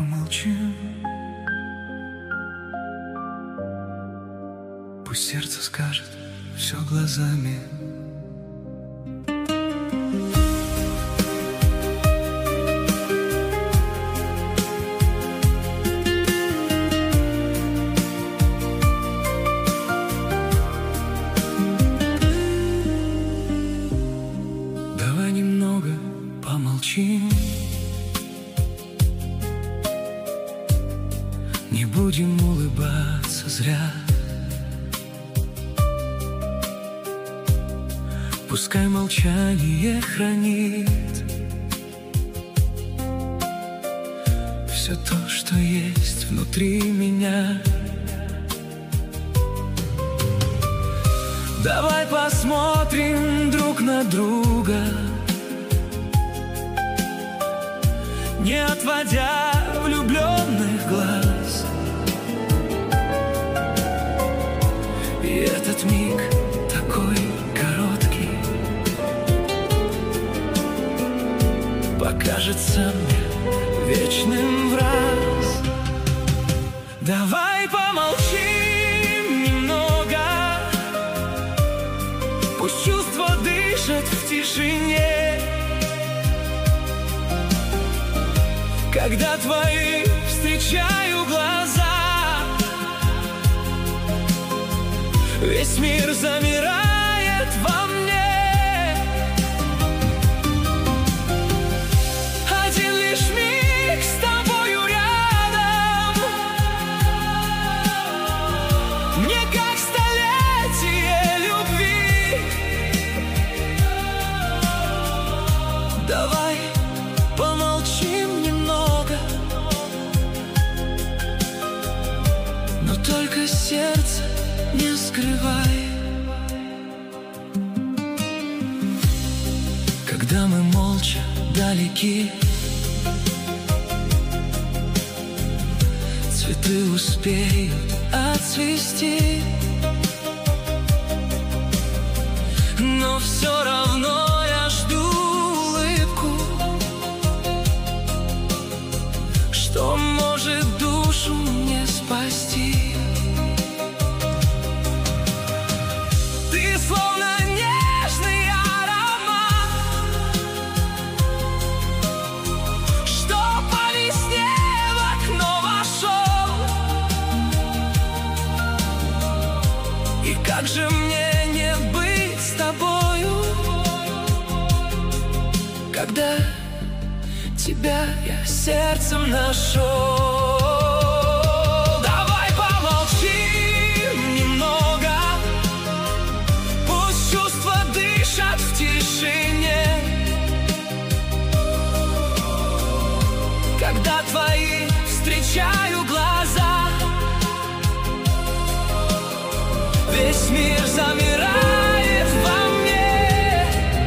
помолчим. Пусть сердце скажет все глазами. Давай немного помолчим. Не будем улыбаться зря. Пускай молчание хранит все то, что есть внутри меня. Давай посмотрим друг на друга, не отводя влюбленных глаз. И этот миг такой короткий покажется мне вечным в раз. Давай помолчим немного, пусть чувства дышат в тишине. Когда твои встречаю глаза, весь мир замирает во мне. Один лишь миг с тобою рядом, мне как столетие любви. Давай помолчим немного, но только сердце не скрывай. Когда мы молча далеки, цветы успеют отцвести, но все равно я жду улыбку, что может душу мне спасти. Ты словно нежный аромат, что по весне в окно вошел. И как же мне не быть с тобою, когда тебя я сердцем нашел. Давай помолчим немного, пусть чувства дышат в тишине. Когда твои встречаю глаза, весь мир замирает во мне.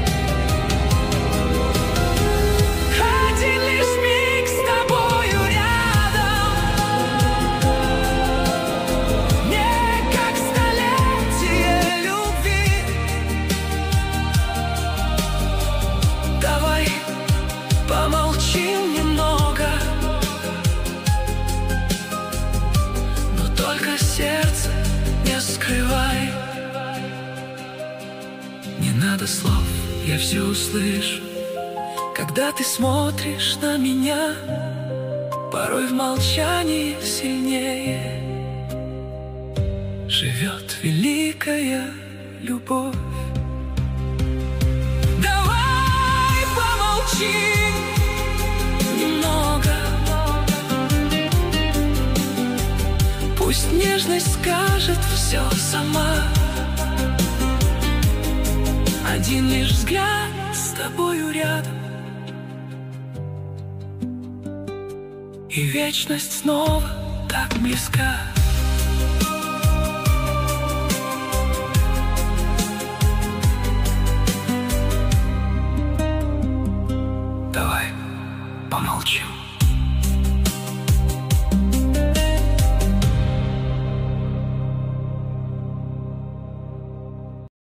Один лишь миг с тобою рядом, мне как столетие любви. Давай помолчим немного, но только сердце не скрывай. Не надо слов, я все услышу, когда ты смотришь на меня. Порой в молчании сильнее живет великая любовь. Давай помолчим немного, пусть нежность скажет все сама. Один лишь взгляд с тобою рядом, и вечность снова так близка. Давай помолчим.